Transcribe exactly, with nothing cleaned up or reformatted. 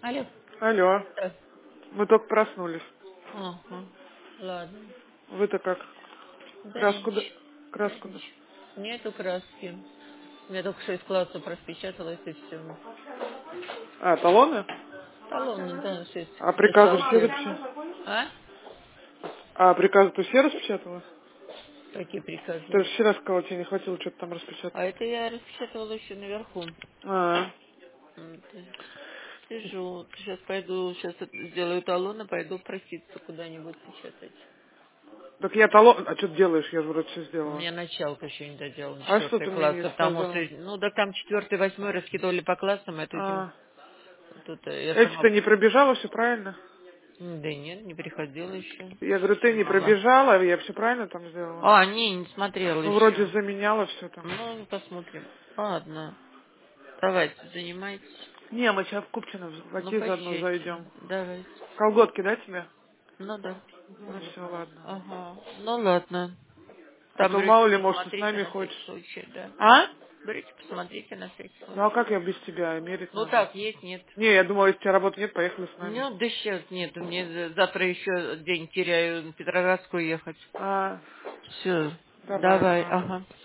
Алло. Алло. Да. Мы только проснулись. Ага. Ладно. Вы-то как? Да Краску, да? ничего. Да Краску, да? ничего. Нету краски. Я только что из класса распечаталась и все. А, талоны? Талоны, да, шесть А приказы все салфет. распечатала? А? А приказы ты все распечатала? Какие Ты приказы? же вчера сказала, тебе не хватило что-то там распечатать. А это я распечатывала еще наверху. А, Вот. Сижу. Сейчас пойду, сейчас сделаю талоны, пойду проситься куда-нибудь печатать. так я талон... А что ты делаешь? Я же вроде все У сделала. меня началка еще не доделана, А что четвертый ты мне класс, не потому что, сказала? ну, да там четвертый, восьмой раскидывали по классам, это этим, А, тут э, я эти-то сама, не пробежала, все правильно? М, да нет, не приходила еще, Я говорю, ты не мало. пробежала, я все правильно там сделала? А, не, не смотрела Ну, вроде еще. заменяла все там. Ну, посмотрим. Ладно, давайте, занимайтесь. Не, мы сейчас в Купчино в Ну, Оки заодно поезжайте, зайдем. давайте. Колготки, да, тебе? Ну, да. Ну, все, ладно. Ага, ну, ладно. А Там то берите, мало ли, может, ты с посмотрите нами на всякий хочешь. случай, да. А? Берите, посмотрите на всякий Ну, а случай. как я без тебя? Мерить Ну, надо. так, есть, нет. Не, я думала, если у тебя работы нет, поехали с нами. Ну, да сейчас нет, мне за- завтра еще день теряю на Петроградскую ехать. А, Все, давай, давай, ага. ага.